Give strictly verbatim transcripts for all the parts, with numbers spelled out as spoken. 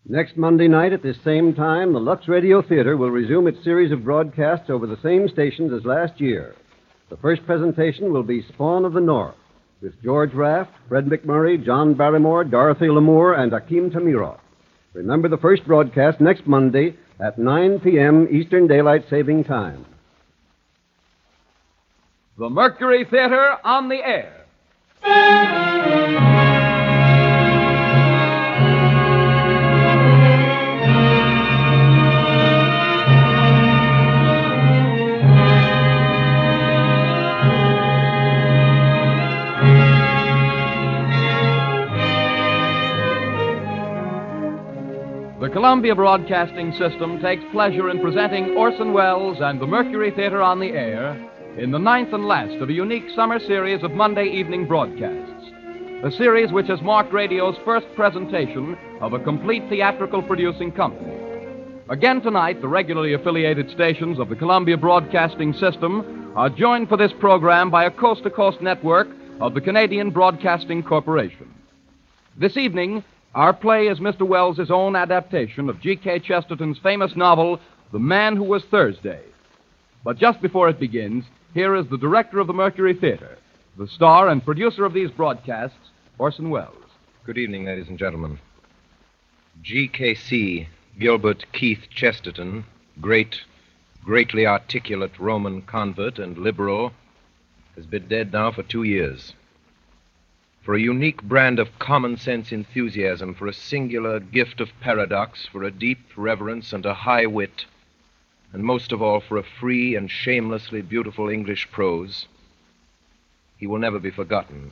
Next Monday night at this same time, the Lux Radio Theater will resume its series of broadcasts over the same stations as last year. The first presentation will be Spawn of the North, with George Raft, Fred McMurray, John Barrymore, Dorothy Lamour, and Akeem Tamiroff. Remember the first broadcast next Monday at nine p.m. Eastern Daylight Saving Time. The Mercury Theater on the air. The Columbia Broadcasting System takes pleasure in presenting Orson Welles and the Mercury Theater on the air in the ninth and last of a unique summer series of Monday evening broadcasts. A series which has marked radio's first presentation of a complete theatrical producing company. Again tonight, the regularly affiliated stations of the Columbia Broadcasting System are joined for this program by a coast-to-coast network of the Canadian Broadcasting Corporation. This evening, our play is Mister Welles' own adaptation of G K Chesterton's famous novel, The Man Who Was Thursday. But just before it begins, here is the director of the Mercury Theater, the star and producer of these broadcasts, Orson Welles. Good evening, ladies and gentlemen. G K C, Gilbert Keith Chesterton, great, greatly articulate Roman convert and liberal, has been dead now for two years. For a unique brand of common-sense enthusiasm, for a singular gift of paradox, for a deep reverence and a high wit, and most of all for a free and shamelessly beautiful English prose, he will never be forgotten.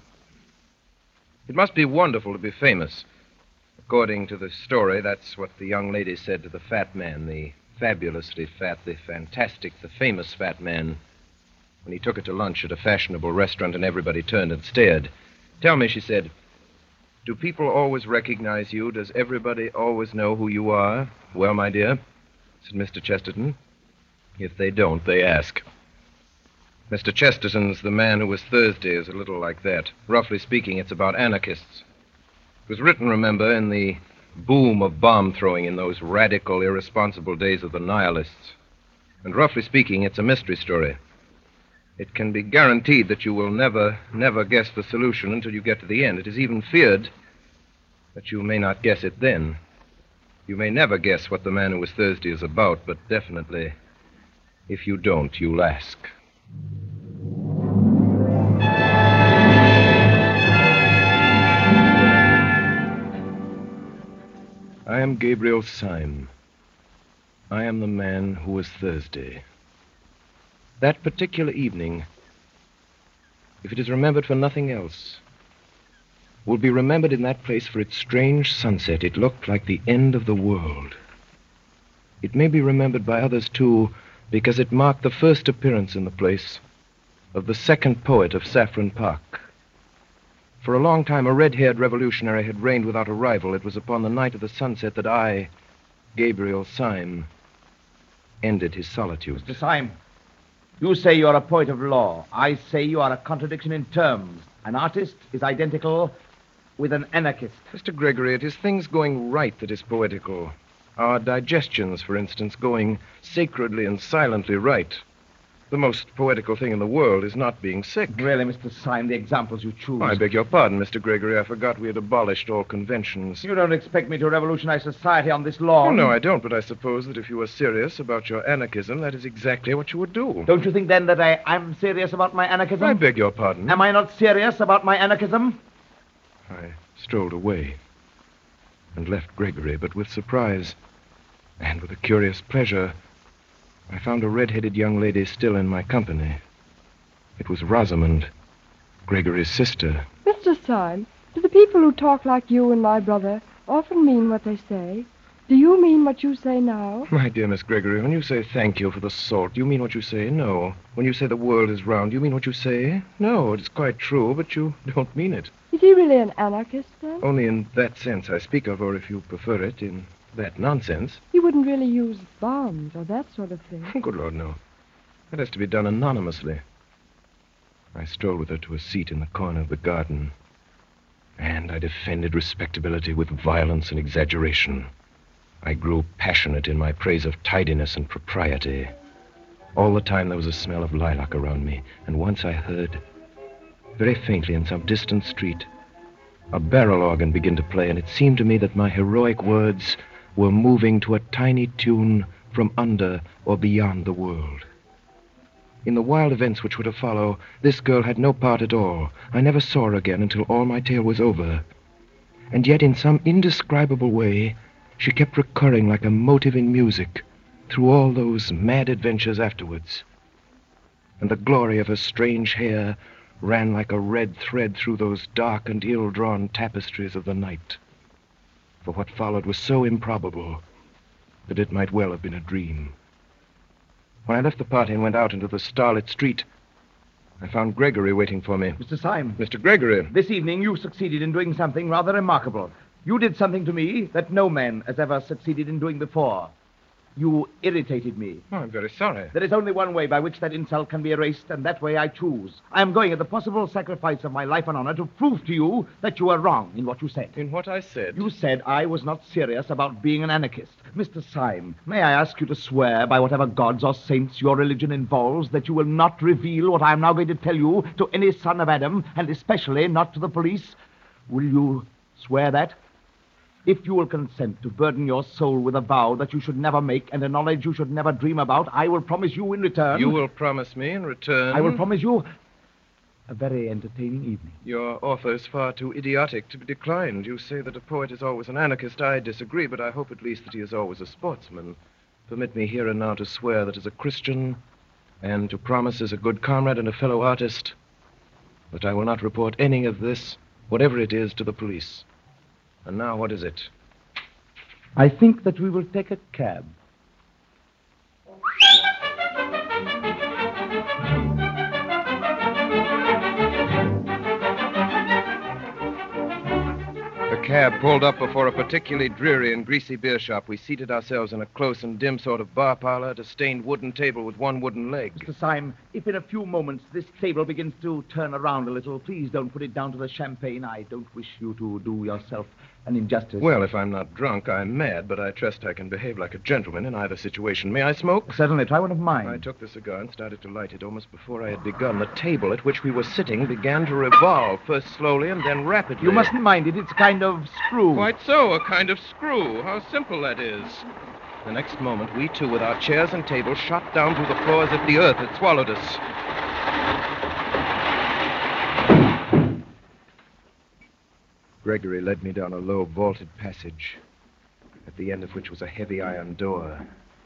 It must be wonderful to be famous. According to the story, that's what the young lady said to the fat man, the fabulously fat, the fantastic, the famous fat man, when he took her to lunch at a fashionable restaurant and everybody turned and stared. Tell me, she said, do people always recognize you? Does everybody always know who you are? Well, my dear, said Mister Chesterton, if they don't, they ask. Mister Chesterton's The Man Who Was Thursday is a little like that. Roughly speaking, it's about anarchists. It was written, remember, in the boom of bomb-throwing in those radical, irresponsible days of the nihilists. And roughly speaking, it's a mystery story. It can be guaranteed that you will never, never guess the solution until you get to the end. It is even feared that you may not guess it then. You may never guess what The Man Who Was Thursday is about, but definitely, if you don't, you'll ask. I am Gabriel Syme. I am the man who was Thursday. That particular evening, if it is remembered for nothing else, will be remembered in that place for its strange sunset. It looked like the end of the world. It may be remembered by others, too, because it marked the first appearance in the place of the second poet of Saffron Park. For a long time, a red-haired revolutionary had reigned without a rival. It was upon the night of the sunset that I, Gabriel Syme, ended his solitude. Mister Syme, you say you're a poet of law. I say you are a contradiction in terms. An artist is identical with an anarchist. Mister Gregory, it is things going right that is poetical. Our digestions, for instance, going sacredly and silently right. The most poetical thing in the world is not being sick. Really, Mister Syme, the examples you choose. Oh, I beg your pardon, Mister Gregory. I forgot we had abolished all conventions. You don't expect me to revolutionize society on this lawn? Oh, no, I don't, but I suppose that if you were serious about your anarchism, that is exactly what you would do. Don't you think, then, that I am serious about my anarchism? I beg your pardon. Am I not serious about my anarchism? I strolled away and left Gregory, but with surprise and with a curious pleasure, I found a red-headed young lady still in my company. It was Rosamond, Gregory's sister. Mister Syme, do the people who talk like you and my brother often mean what they say? Do you mean what you say now? My dear Miss Gregory, when you say thank you for the salt, do you mean what you say? No. When you say the world is round, do you mean what you say? No, it is quite true, but you don't mean it. Is he really an anarchist, then? Only in that sense I speak of, or if you prefer it, in that nonsense. He wouldn't really use bombs or that sort of thing. Good Lord, no. That has to be done anonymously. I strolled with her to a seat in the corner of the garden, and I defended respectability with violence and exaggeration. I grew passionate in my praise of tidiness and propriety. All the time there was a smell of lilac around me, and once I heard, very faintly in some distant street, a barrel organ begin to play, and it seemed to me that my heroic words were moving to a tiny tune from under or beyond the world. In the wild events which were to follow, this girl had no part at all. I never saw her again until all my tale was over. And yet, in some indescribable way, she kept recurring like a motive in music through all those mad adventures afterwards. And the glory of her strange hair ran like a red thread through those dark and ill-drawn tapestries of the night. For what followed was so improbable that it might well have been a dream. When I left the party and went out into the starlit street, I found Gregory waiting for me. Mister Syme. Mister Gregory. This evening you succeeded in doing something rather remarkable. You did something to me that no man has ever succeeded in doing before. You irritated me. Oh, I'm very sorry. There is only one way by which that insult can be erased, and that way I choose. I am going at the possible sacrifice of my life and honor to prove to you that you are wrong in what you said. In what I said? You said I was not serious about being an anarchist. Mister Syme, may I ask you to swear by whatever gods or saints your religion involves that you will not reveal what I am now going to tell you to any son of Adam, and especially not to the police? Will you swear that? If you will consent to burden your soul with a vow that you should never make and a knowledge you should never dream about, I will promise you in return... You will promise me in return... I will promise you a very entertaining evening. Your offer is far too idiotic to be declined. You say that a poet is always an anarchist. I disagree, but I hope at least that he is always a sportsman. Permit me here and now to swear that as a Christian and to promise as a good comrade and a fellow artist that I will not report any of this, whatever it is, to the police. And now, what is it? I think that we will take a cab. The cab pulled up before a particularly dreary and greasy beer shop. We seated ourselves in a close and dim sort of bar parlor at a stained wooden table with one wooden leg. Mister Syme, if in a few moments this table begins to turn around a little, please don't put it down to the champagne. I don't wish you to do yourself an injustice. Well, if I'm not drunk, I'm mad, but I trust I can behave like a gentleman in either situation. May I smoke? Certainly. Try one of mine. I took the cigar and started to light it. Almost before I had begun, the table at which we were sitting began to revolve, first slowly and then rapidly. You mustn't mind it. It's a kind of screw. Quite so, a kind of screw. How simple that is. The next moment, we two, with our chairs and tables, shot down through the floor as if the earth had swallowed us. Gregory led me down a low, vaulted passage, at the end of which was a heavy iron door.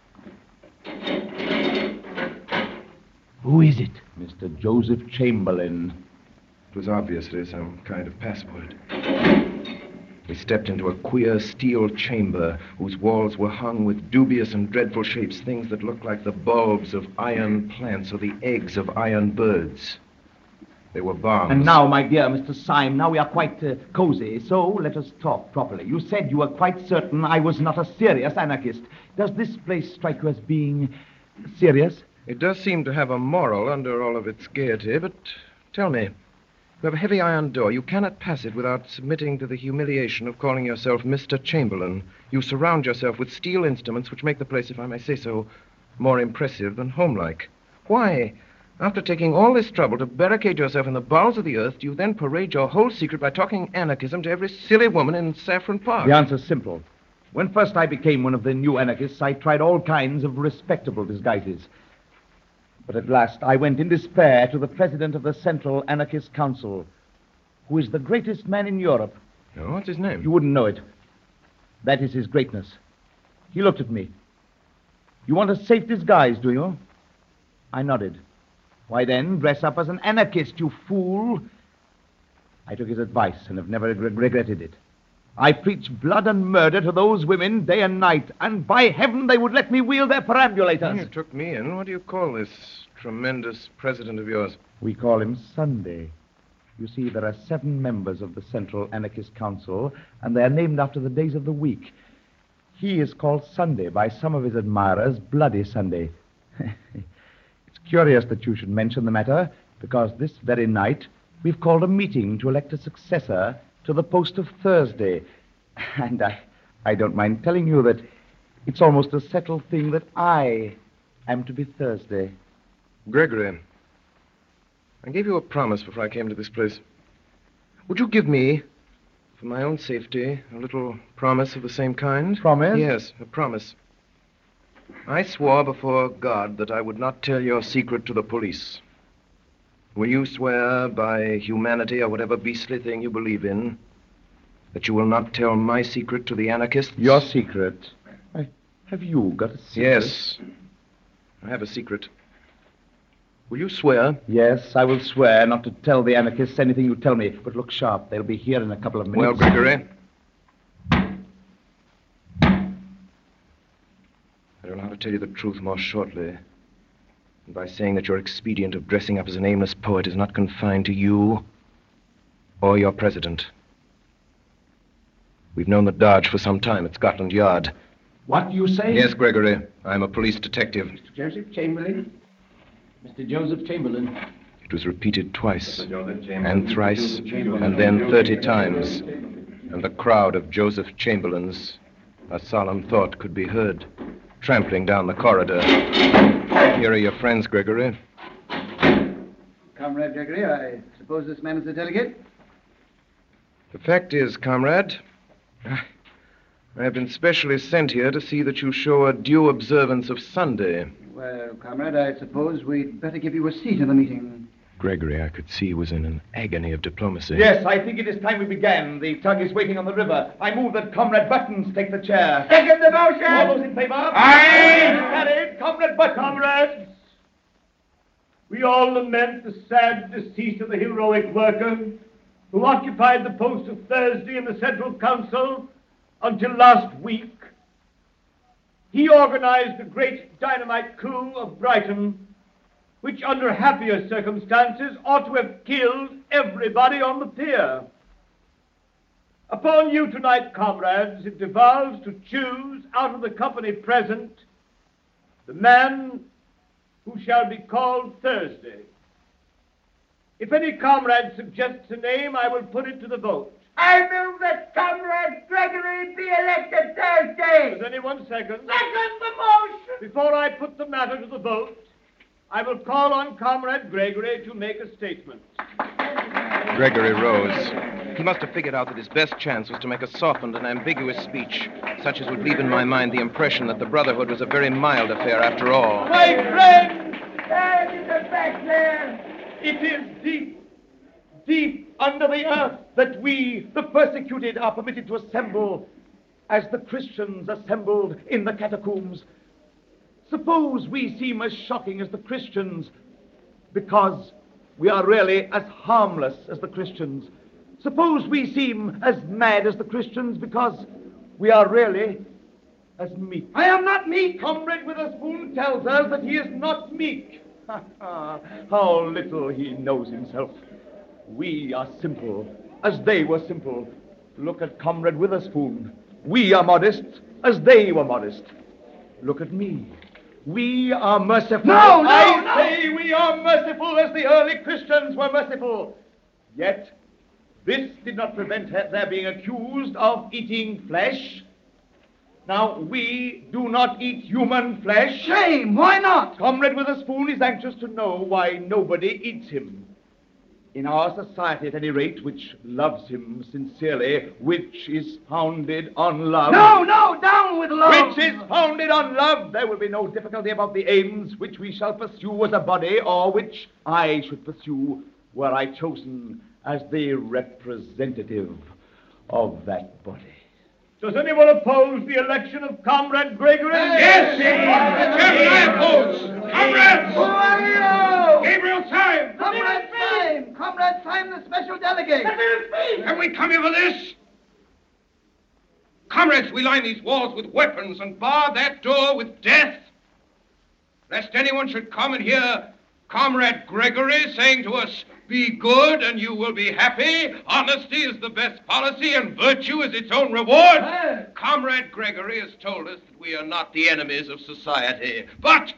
Who is it? Mister Joseph Chamberlain. It was obviously some kind of password. We stepped into a queer steel chamber whose walls were hung with dubious and dreadful shapes, things that looked like the bulbs of iron plants or the eggs of iron birds. They were bombs. And now, my dear Mister Syme, now we are quite uh, cozy, so let us talk properly. You said you were quite certain I was not a serious anarchist. Does this place strike you as being serious? It does seem to have a moral under all of its gaiety, but tell me, you have a heavy iron door. You cannot pass it without submitting to the humiliation of calling yourself Mister Chamberlain. You surround yourself with steel instruments which make the place, if I may say so, more impressive than homelike. Why, after taking all this trouble to barricade yourself in the bowels of the earth, do you then parade your whole secret by talking anarchism to every silly woman in Saffron Park? The answer's simple. When first I became one of the new anarchists, I tried all kinds of respectable disguises. But at last I went in despair to the president of the Central Anarchist Council, who is the greatest man in Europe. Oh, what's his name? You wouldn't know it. That is his greatness. He looked at me. You want a safe disguise, do you? I nodded. Why then, dress up as an anarchist, you fool. I took his advice and have never re- regretted it. I preached blood and murder to those women day and night, and by heaven they would let me wield their perambulators. You took me in. What do you call this tremendous president of yours? We call him Sunday. You see, there are seven members of the Central Anarchist Council, and they are named after the days of the week. He is called Sunday by some of his admirers, Bloody Sunday. It's curious that you should mention the matter, because this very night we've called a meeting to elect a successor to the post of Thursday. And I, I don't mind telling you that It's almost a settled thing that I am to be Thursday. Gregory, I gave you a promise before I came to this place. Would you give me, for my own safety, a little promise of the same kind? Promise? Yes, a promise. I swore before God that I would not tell your secret to the police. Will you swear by humanity or whatever beastly thing you believe in that you will not tell my secret to the anarchists? Your secret? I, have you got a secret? Yes. I have a secret. Will you swear? Yes, I will swear not to tell the anarchists anything you tell me. But look sharp. They'll be here in a couple of minutes. Well, Gregory, I don't know how to tell you the truth more shortly than by saying that your expedient of dressing up as an aimless poet is not confined to you or your president. We've known the Dodge for some time at Scotland Yard. What do you say? Yes, Gregory. I'm a police detective. Mister Joseph Chamberlain. Mister Joseph Chamberlain. It was repeated twice, Joseph and thrice, and then thirty times. And the crowd of Joseph Chamberlains, a solemn thought could be heard, trampling down the corridor. Here are your friends, Gregory. Comrade Gregory, I suppose this man is the delegate? The fact is, comrade, I have been specially sent here to see that you show a due observance of Sunday. Well, comrade, I suppose we'd better give you a seat in the meeting. Gregory, I could see, he was in an agony of diplomacy. Yes, I think it is time we began. The tug is waiting on the river. I move that Comrade Buttons take the chair. Second the motion! All those in favor? Aye! Carried. Comrade Buttons. Comrades, we all lament the sad decease of the heroic worker who occupied the post of Thursday in the Central Council until last week. He organized the great dynamite coup of Brighton, which under happier circumstances ought to have killed everybody on the pier. Upon you tonight, comrades, it devolves to choose out of the company present the man who shall be called Thursday. If any comrade suggests a name, I will put it to the vote. I move that Comrade Gregory be elected Thursday. Does anyone second? Second the motion. Before I put the matter to the vote, I will call on Comrade Gregory to make a statement. Gregory rose. He must have figured out that his best chance was to make a softened and ambiguous speech, such as would leave in my mind the impression that the Brotherhood was a very mild affair after all. My friend, There is a backlash. it is deep, deep under the earth that we, the persecuted, are permitted to assemble as the Christians assembled in the catacombs. Suppose we seem as shocking as the Christians because we are really as harmless as the Christians. Suppose we seem as mad as the Christians because we are really as meek. I am not meek. Comrade Witherspoon tells us that he is not meek. How little he knows himself. We are simple, as they were simple. Look at Comrade Witherspoon. We are modest, as they were modest. Look at me. We are merciful. No, no, I no. say we are merciful as the early Christians were merciful. Yet, this did not prevent her- their being accused of eating flesh. Now, we do not eat human flesh. Shame. Why not? Comrade Witherspoon is anxious to know why nobody eats him. In our society, at any rate, which loves him sincerely, which is founded on love. No, no, down with love. Which is founded on love. There will be no difficulty about the aims which we shall pursue as a body, or which I should pursue were I chosen as the representative of that body. Does anyone oppose the election of Comrade Gregory? Yes, I oppose. Comrades! Who are you? Gabriel Syme! Comrade Syme. Comrade Syme, the special delegate. Have we come here for this? Comrades, we line these walls with weapons and bar that door with death, lest anyone should come and hear Comrade Gregory saying to us, "Be good and you will be happy. Honesty is the best policy and virtue is its own reward." Hey. Comrade Gregory has told us that we are not the enemies of society, but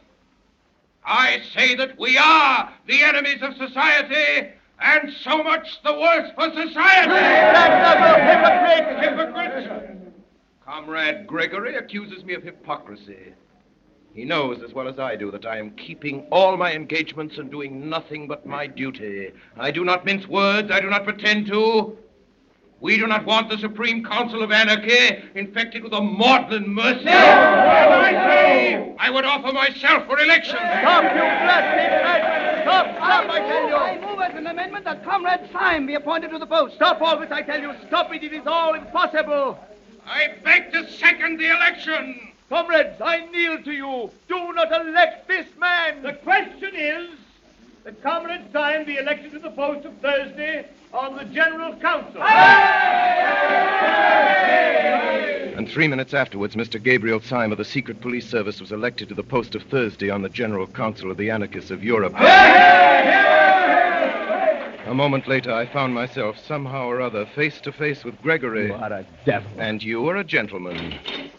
I say that we are the enemies of society, and so much the worse for society. That's a hypocrite! Hypocrite! Comrade Gregory accuses me of hypocrisy. He knows as well as I do that I am keeping all my engagements and doing nothing but my duty. I do not mince words. I do not pretend to. We do not want the Supreme Council of Anarchy infected with a maudlin mercy. No! I say, I would offer myself for election. Stop, you blasted! Stop, stop, I tell you! I move as an amendment that Comrade Syme be appointed to the post. Stop all this, I tell you! Stop it! It is all impossible! I beg to second the election. Comrades, I kneel to you. Do not elect this man. The question is that Comrade Syme be elected to the post of Thursday on the General Council. And three minutes afterwards, Mister Gabriel Syme of the Secret Police Service was elected to the post of Thursday on the General Council of the Anarchists of Europe. A moment later, I found myself somehow or other face to face with Gregory. What a devil. And you are a gentleman.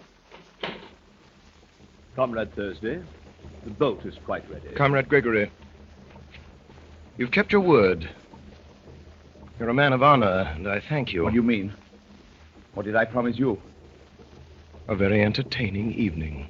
Comrade Thursday, the boat is quite ready. Comrade Gregory, you've kept your word. You're a man of honor, and I thank you. What do you mean? What did I promise you? A very entertaining evening.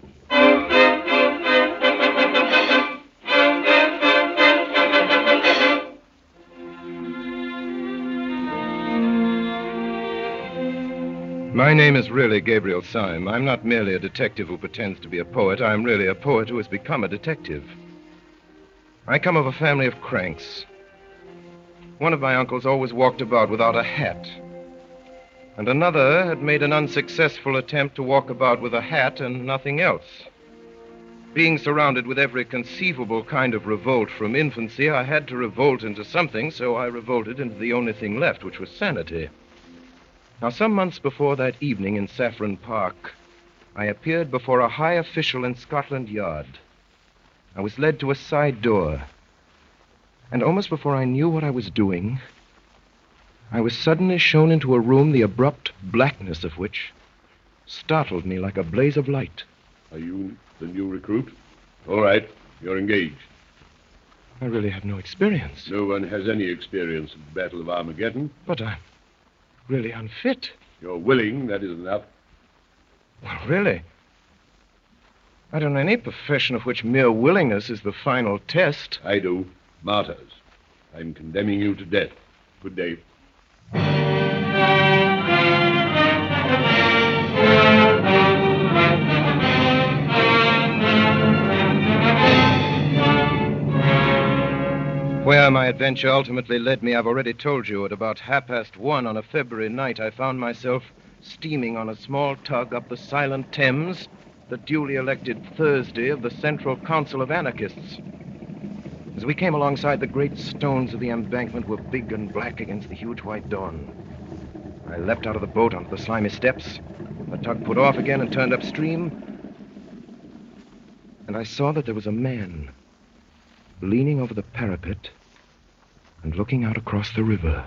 My name is really Gabriel Syme. I'm not merely a detective who pretends to be a poet. I'm really a poet who has become a detective. I come of a family of cranks. One of my uncles always walked about without a hat. And another had made an unsuccessful attempt to walk about with a hat and nothing else. Being surrounded with every conceivable kind of revolt from infancy, I had to revolt into something, so I revolted into the only thing left, which was sanity. Now, some months before that evening in Saffron Park, I appeared before a high official in Scotland Yard. I was led to a side door, and almost before I knew what I was doing, I was suddenly shown into a room the abrupt blackness of which startled me like a blaze of light. Are you the new recruit? All right, you're engaged. I really have no experience. No one has any experience of the Battle of Armageddon. But I'm really unfit. You're willing, that is enough. Well, really? I don't know any profession of which mere willingness is the final test. I do. Martyrs. I'm condemning you to death. Good day. Where my adventure ultimately led me, I've already told you. At about half past one on a February night, I found myself steaming on a small tug up the silent Thames, the duly elected Thursday of the Central Council of Anarchists. As we came alongside, the great stones of the embankment were big and black against the huge white dawn. I leapt out of the boat onto the slimy steps. The tug put off again and turned upstream, and I saw that there was a man leaning over the parapet and looking out across the river.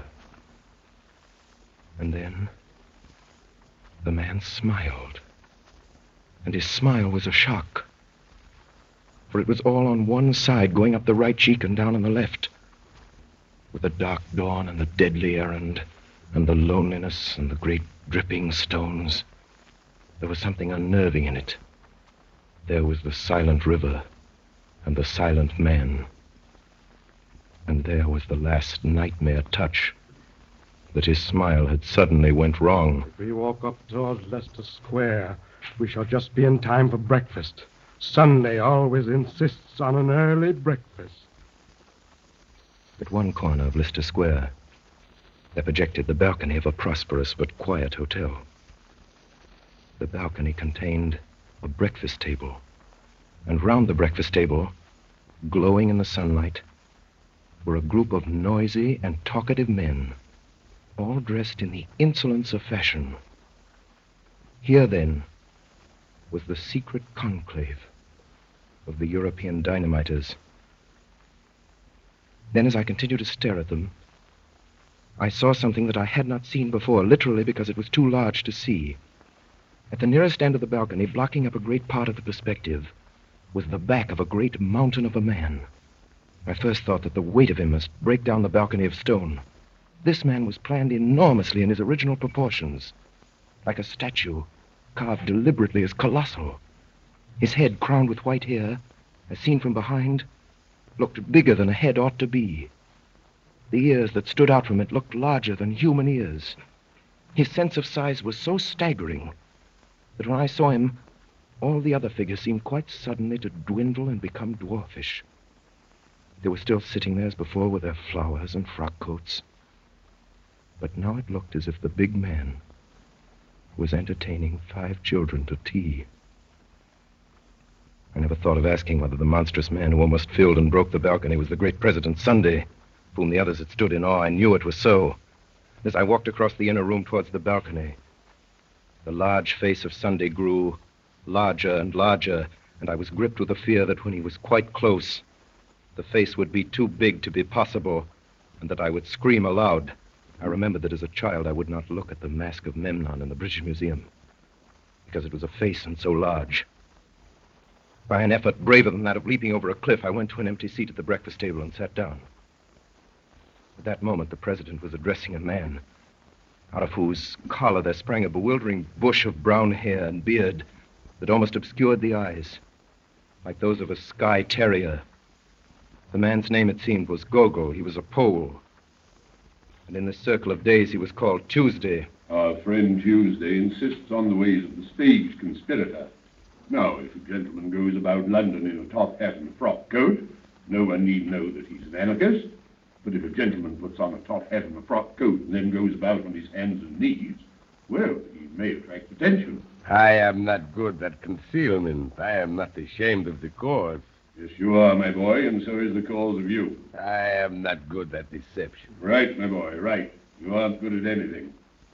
And then the man smiled. And his smile was a shock. For it was all on one side, going up the right cheek and down on the left. With the dark dawn and the deadly errand and the loneliness and the great dripping stones, there was something unnerving in it. There was the silent river and the silent man. And there was the last nightmare touch, that his smile had suddenly went wrong. If we walk up towards Leicester Square, we shall just be in time for breakfast. Sunday always insists on an early breakfast. At one corner of Leicester Square, there projected the balcony of a prosperous but quiet hotel. The balcony contained a breakfast table, and round the breakfast table, glowing in the sunlight, were a group of noisy and talkative men, all dressed in the insolence of fashion. Here, then, was the secret conclave of the European dynamiters. Then, as I continued to stare at them, I saw something that I had not seen before, literally because it was too large to see. At the nearest end of the balcony, blocking up a great part of the perspective, was the back of a great mountain of a man. I first thought that the weight of him must break down the balcony of stone. This man was planned enormously in his original proportions, like a statue carved deliberately as colossal. His head, crowned with white hair, as seen from behind, looked bigger than a head ought to be. The ears that stood out from it looked larger than human ears. His sense of size was so staggering that when I saw him, all the other figures seemed quite suddenly to dwindle and become dwarfish. They were still sitting there as before with their flowers and frock coats. But now it looked as if the big man was entertaining five children to tea. I never thought of asking whether the monstrous man who almost filled and broke the balcony was the great President Sunday, of whom the others had stood in awe. I knew it was so. As I walked across the inner room towards the balcony, the large face of Sunday grew larger and larger, and I was gripped with the fear that when he was quite close, the face would be too big to be possible, and that I would scream aloud. I remembered that as a child I would not look at the Mask of Memnon in the British Museum, because it was a face and so large. By an effort braver than that of leaping over a cliff, I went to an empty seat at the breakfast table and sat down. At that moment, the president was addressing a man, out of whose collar there sprang a bewildering bush of brown hair and beard that almost obscured the eyes, like those of a Skye terrier. The man's name, it seemed, was Gogol. He was a Pole. And in this circle of days, he was called Tuesday. Our friend Tuesday insists on the ways of the stage conspirator. Now, if a gentleman goes about London in a top hat and a frock coat, no one need know that he's an anarchist. But if a gentleman puts on a top hat and a frock coat and then goes about on his hands and knees, well, he may attract attention. I am not good at concealment. I am not ashamed of the cause. Yes, you are, my boy, and so is the cause of you. I am not good at deception. Right, my boy, right. You aren't good at anything.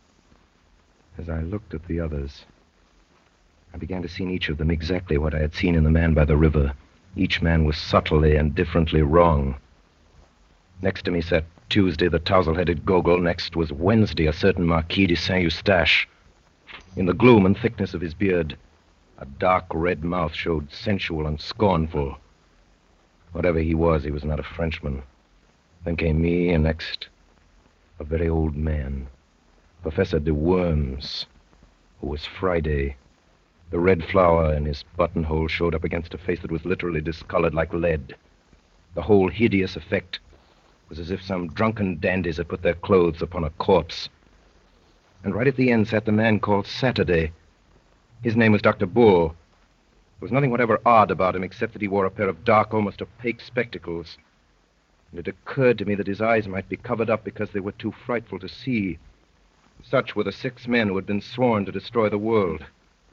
As I looked at the others, I began to see in each of them exactly what I had seen in the man by the river. Each man was subtly and differently wrong. Next to me sat Tuesday, the tousle-headed Gogol. Next was Wednesday, a certain Marquis de Saint-Eustache. In the gloom and thickness of his beard, a dark red mouth showed sensual and scornful. Whatever he was, he was not a Frenchman. Then came me, and next, a very old man, Professor de Worms, who was Friday. The red flower in his buttonhole showed up against a face that was literally discolored like lead. The whole hideous effect was as if some drunken dandies had put their clothes upon a corpse. And right at the end sat the man called Saturday. His name was Doctor Bull. There was nothing whatever odd about him except that he wore a pair of dark, almost opaque spectacles. And it occurred to me that his eyes might be covered up because they were too frightful to see. Such were the six men who had been sworn to destroy the world.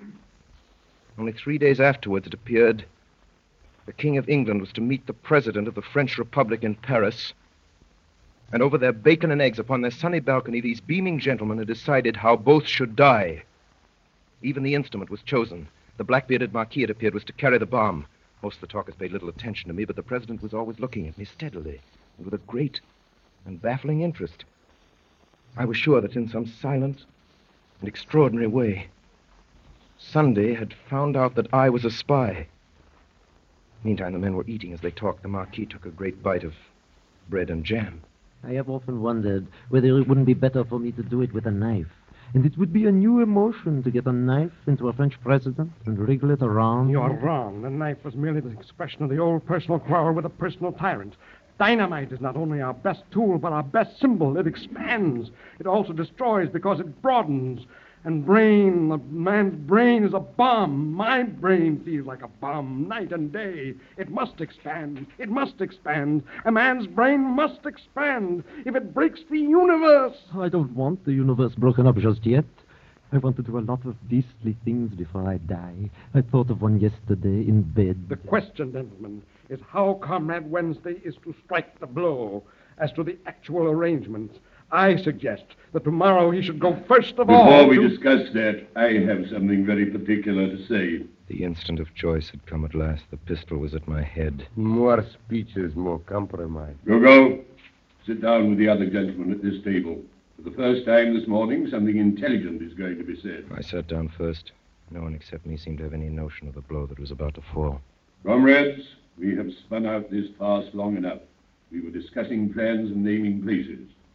Only three days afterwards, it appeared, the King of England was to meet the President of the French Republic in Paris. And over their bacon and eggs upon their sunny balcony, these beaming gentlemen had decided how both should die. Even the instrument was chosen. The black-bearded Marquis, it appeared, was to carry the bomb. Most of the talkers paid little attention to me, but the President was always looking at me steadily and with a great and baffling interest. I was sure that in some silent and extraordinary way, Sunday had found out that I was a spy. Meantime, the men were eating as they talked. The Marquis took a great bite of bread and jam. I have often wondered whether it wouldn't be better for me to do it with a knife. And it would be a new emotion to get a knife into a French president and wriggle it around. You're wrong. The knife was merely the expression of the old personal quarrel with a personal tyrant. Dynamite is not only our best tool, but our best symbol. It expands. It also destroys because it broadens. And brain, the man's brain is a bomb. My brain feels like a bomb night and day. It must expand. It must expand. A man's brain must expand. If it breaks the universe. I don't want the universe broken up just yet. I want to do a lot of beastly things before I die. I thought of one yesterday in bed. The question, gentlemen, is how Comrade Wednesday is to strike the blow. As to the actual arrangements, I suggest that tomorrow he should go first of Before all we to... discuss that, I have something very particular to say. The instant of choice had come at last. The pistol was at my head. More speeches, more compromise. Go-go. Sit down with the other gentlemen at this table. For the first time this morning, something intelligent is going to be said. I sat down first. No one except me seemed to have any notion of the blow that was about to fall. Comrades, we have spun out this farce long enough. We were discussing plans and naming places.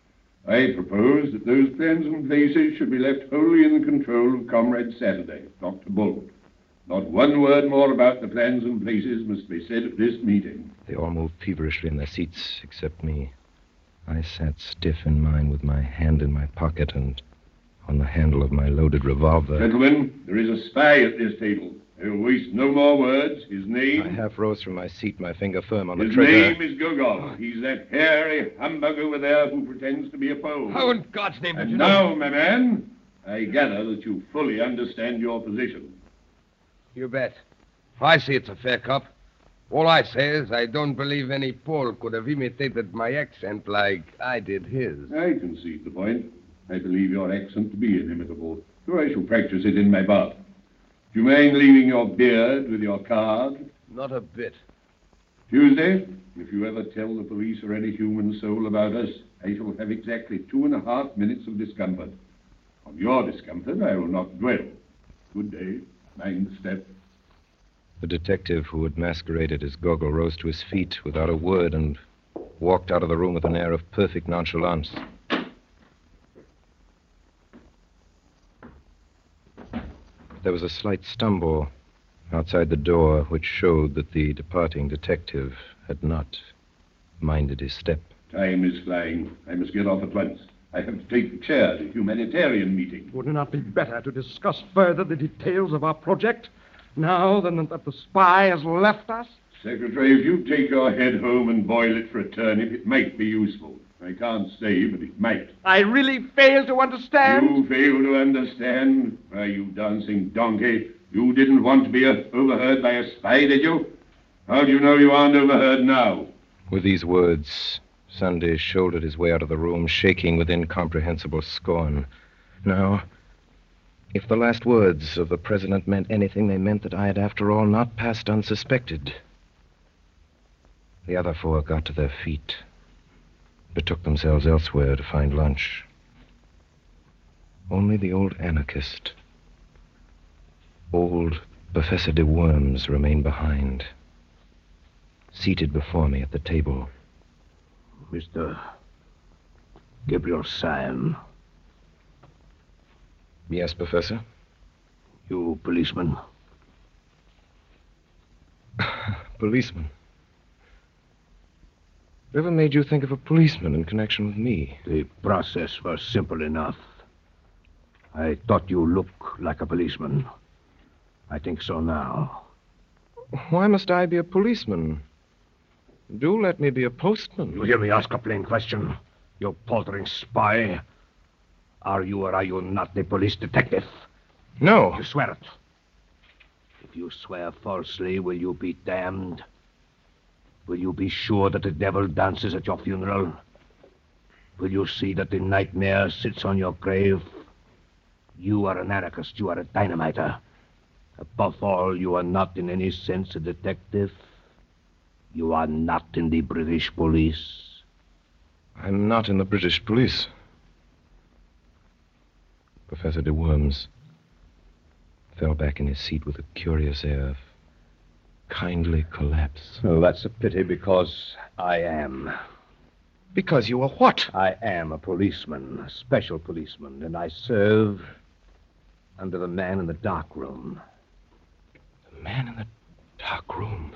I propose that those plans and places should be left wholly in the control of Comrade Saturday, Doctor Bull. Not one word more about the plans and places must be said at this meeting. They all moved feverishly in their seats, except me. I sat stiff in mine with my hand in my pocket and on the handle of my loaded revolver. Gentlemen, there is a spy at this table. I will waste no more words. His name... I half rose from my seat, my finger firm on the His trigger. name is Gogol. He's that hairy humbug over there who pretends to be a Pole. How in God's name did And you now, know? my man, I gather that you fully understand your position. You bet. I see it's a fair cop. All I say is I don't believe any Pole could have imitated my accent like I did his. I concede the point. I believe your accent to be inimitable, so I shall practice it in my bath. Do you mind leaving your beard with your card? Not a bit. Tuesday, if you ever tell the police or any human soul about us, I shall have exactly two and a half minutes of discomfort. On your discomfort, I will not dwell. Good day. Mind the step. The detective who had masqueraded as Gogol rose to his feet without a word and walked out of the room with an air of perfect nonchalance. There was a slight stumble outside the door which showed that the departing detective had not minded his step. Time is flying. I must get off at once. I have to take the chair to a humanitarian meeting. Would it not be better to discuss further the details of our project now than that the spy has left us? Secretary, if you take your head home and boil it for a turnip, it might be useful. I can't say, but it might. I really fail to understand. You fail to understand? Why, you dancing donkey. You didn't want to be uh, overheard by a spy, did you? How do you know you aren't overheard now? With these words, Sunday shouldered his way out of the room, shaking with incomprehensible scorn. Now, if the last words of the president meant anything, they meant that I had, after all, not passed unsuspected. The other four got to their feet, betook themselves elsewhere to find lunch. Only the old anarchist, old Professor de Worms, remained behind, seated before me at the table. Mister Gabriel Syme. Yes, Professor? You policeman? Policeman? Whatever made you think of a policeman in connection with me? The process was simple enough. I thought you looked like a policeman. I think so now. Why must I be a policeman? Do let me be a postman. You hear me ask a plain question? You paltering spy. Are you or are you not the police detective? No. You swear it. If you swear falsely, will you be damned? Will you be sure that the devil dances at your funeral? Will you see that the nightmare sits on your grave? You are an anarchist. You are a dynamiter. Above all, you are not in any sense a detective. You are not in the British police. I'm not in the British police. Professor de Worms fell back in his seat with a curious air of kindly collapse. Oh, that's a pity because I am. Because you are what? I am a policeman, a special policeman, and I serve under the man in the dark room. The man in the dark room?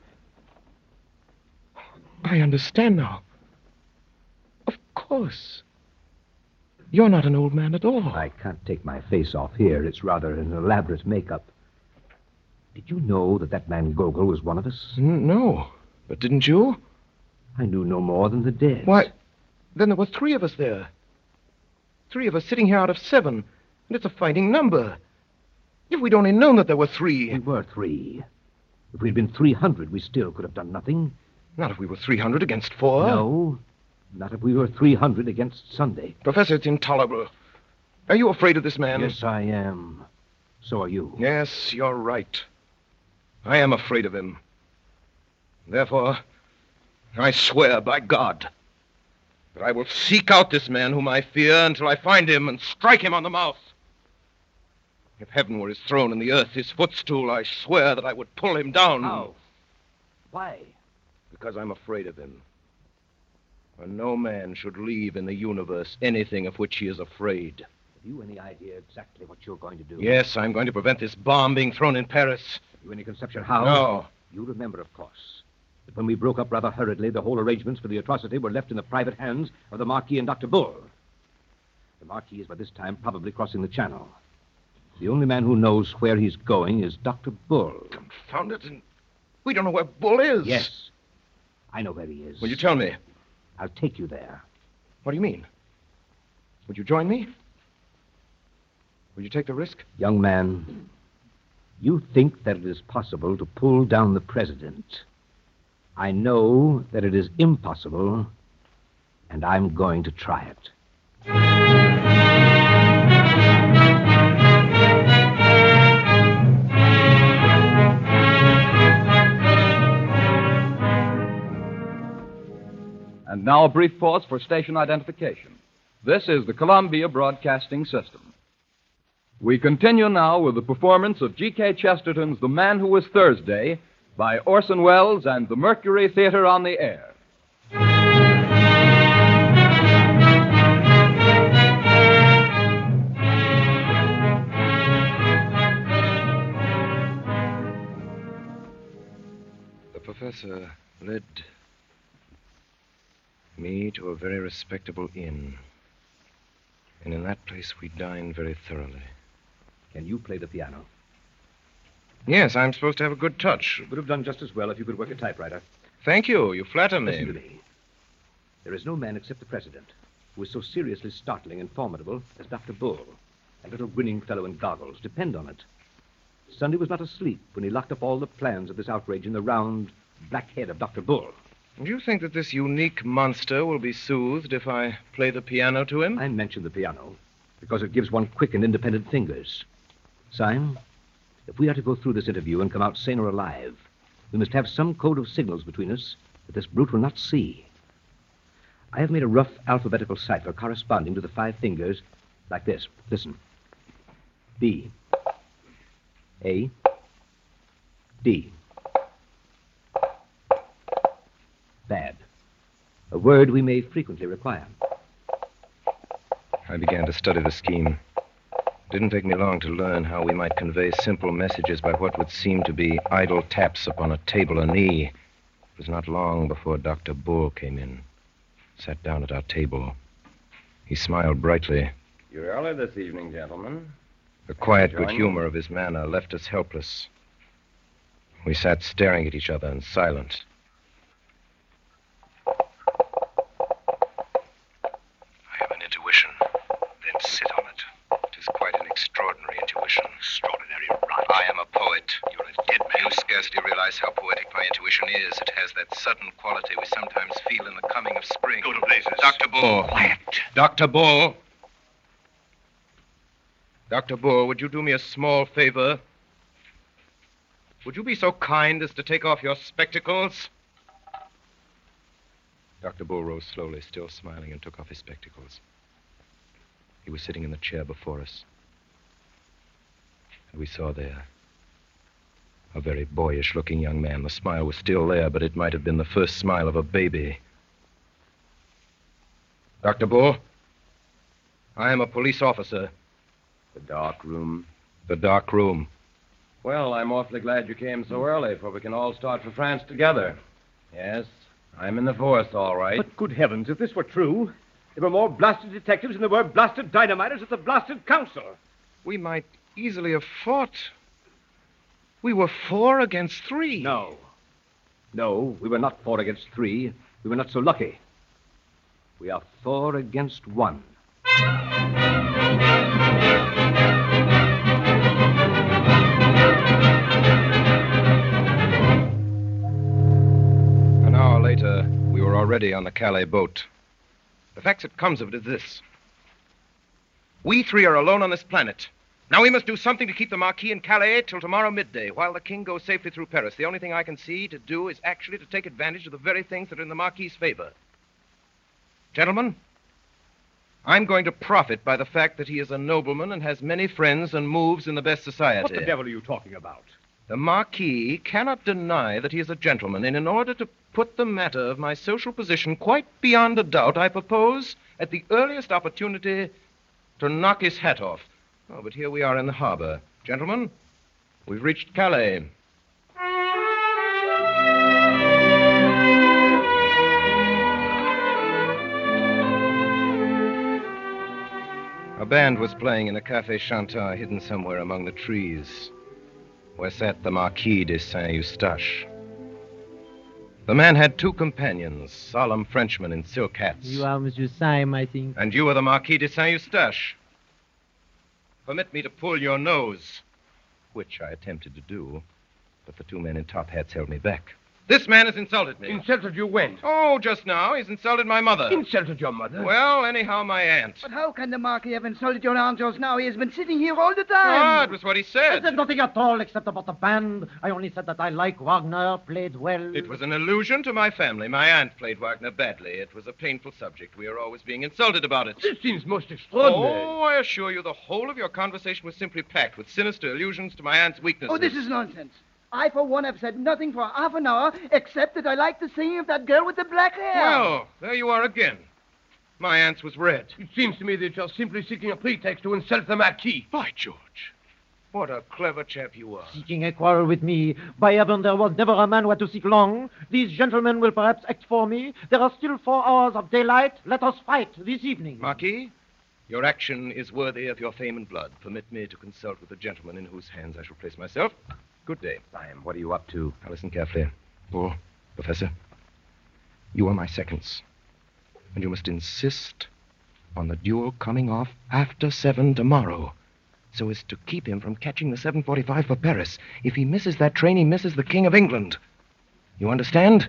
I understand now. Of course. You're not an old man at all. I can't take my face off here. It's rather an elaborate makeup. Did you know that that man Gogol was one of us? N- no. But didn't you? I knew no more than the dead. Why, then there were three of us there. Three of us sitting here out of seven. And it's a fighting number. If we'd only known that there were three. We were three. If we'd been three hundred, we still could have done nothing. Not if we were three hundred against four. No. Not if we were three hundred against Sunday. Professor, it's intolerable. Are you afraid of this man? Yes, I am. So are you. Yes, you're right. I am afraid of him. Therefore, I swear by God that I will seek out this man whom I fear until I find him and strike him on the mouth. If heaven were his throne and the earth his footstool, I swear that I would pull him down. How? Why? Because I'm afraid of him. For no man should leave in the universe anything of which he is afraid. Have you any idea exactly what you're going to do? Yes, I'm going to prevent this bomb being thrown in Paris. Have you any conception how? No. You remember, of course, that when we broke up rather hurriedly, the whole arrangements for the atrocity were left in the private hands of the Marquis and Doctor Bull. The Marquis is by this time probably crossing the Channel. The only man who knows where he's going is Doctor Bull. Confound it, and we don't know where Bull is. Yes. I know where he is. Will you tell me? I'll take you there. What do you mean? Would you join me? Will you take the risk? Young man, you think that it is possible to pull down the president. I know that it is impossible, and I'm going to try it. And now a brief pause for station identification. This is the Columbia Broadcasting System. We continue now with the performance of G K Chesterton's The Man Who Was Thursday by Orson Welles and the Mercury Theater on the Air. The professor led me to a very respectable inn. And in that place we dined very thoroughly. Can you play the piano? Yes, I'm supposed to have a good touch. You would have done just as well if you could work a typewriter. Thank you. You flatter me. Listen to me. There is no man except the president who is so seriously startling and formidable as Doctor Bull, that little grinning fellow in goggles. Depend on it. Sunday was not asleep when he locked up all the plans of this outrage in the round, black head of Doctor Bull. Do you think that this unique monster will be soothed if I play the piano to him? I mentioned the piano because it gives one quick and independent fingers. Syme, if we are to go through this interview and come out sane or alive, we must have some code of signals between us that this brute will not see. I have made a rough alphabetical cipher corresponding to the five fingers like this. Listen. B. A. D. Bad. A word we may frequently require. I began to study the scheme. It didn't take me long to learn how we might convey simple messages by what would seem to be idle taps upon a table or knee. It was not long before Doctor Bull came in, sat down at our table. He smiled brightly. You're early this evening, gentlemen. The quiet Join good me. humor of his manner left us helpless. We sat staring at each other in silence. I have an intuition. Then sit on it. It is quite an extraordinary intuition. Extraordinary, right? I am a poet. You're a dead man. You scarcely realize how poetic my intuition is. It has that sudden quality we sometimes feel in the coming of spring. Go to blazes. Doctor Bull. Quiet. Doctor Bull. Doctor Bull, would you do me a small favor? Would you be so kind as to take off your spectacles? Doctor Bull rose slowly, still smiling, and took off his spectacles. He was sitting in the chair before us. And we saw there a very boyish-looking young man. The smile was still there, but it might have been the first smile of a baby. Doctor Bull, I am a police officer. The dark room. The dark room. Well, I'm awfully glad you came so early, for we can all start for France together. Yes, I'm in the force, all right. But good heavens, if this were true, there were more blasted detectives than there were blasted dynamiters at the blasted council. We might easily have fought. We were four against three. No. No, we were not four against three. We were not so lucky. We are four against one. An hour later, we were already on the Calais boat. The fact that comes of it is this. We three are alone on this planet. Now we must do something to keep the Marquis in Calais till tomorrow midday, while the King goes safely through Paris. The only thing I can see to do is actually to take advantage of the very things that are in the Marquis's favor. Gentlemen, I'm going to profit by the fact that he is a nobleman and has many friends and moves in the best society. What the devil are you talking about? The Marquis cannot deny that he is a gentleman, and in order to put the matter of my social position quite beyond a doubt, I propose, at the earliest opportunity, to knock his hat off. Oh, but here we are in the harbor. Gentlemen, we've reached Calais. A band was playing in a Café Chantal hidden somewhere among the trees, where sat the Marquis de Saint-Eustache. The man had two companions, solemn Frenchmen in silk hats. You are Monsieur Syme, I think. And you are the Marquis de Saint-Eustache. Permit me to pull your nose, which I attempted to do, but the two men in top hats held me back. This man has insulted me. Insulted you when? Oh, just now. He's insulted my mother. Insulted your mother? Well, anyhow, my aunt. But how can the Marquis have insulted your aunt just now? He has been sitting here all the Ah, time. it was what he said. There's nothing at all except about the band. I only said that I like Wagner, played well. It was an allusion to my family. My aunt played Wagner badly. It was a painful subject. We are always being insulted about it. This seems most extraordinary. Oh, I assure you, the whole of your conversation was simply packed with sinister allusions to my aunt's weaknesses. Oh, this is nonsense. I, for one, have said nothing for half an hour, except that I like the singing of that girl with the black hair. Well, there you are again. My aunt's was red. It seems to me that you're simply seeking a pretext to insult the Marquis. By George, what a clever chap you are. Seeking a quarrel with me. By heaven, there was never a man who had to seek long. These gentlemen will perhaps act for me. There are still four hours of daylight. Let us fight this evening. Marquis, your action is worthy of your fame and blood. Permit me to consult with the gentleman in whose hands I shall place myself. Good day. Syme, what are you up to? Now listen carefully. Oh, Professor, you are my seconds. And you must insist on the duel coming off after seven tomorrow, so as to keep him from catching the seven forty-five for Paris. If he misses that train, he misses the King of England. You understand?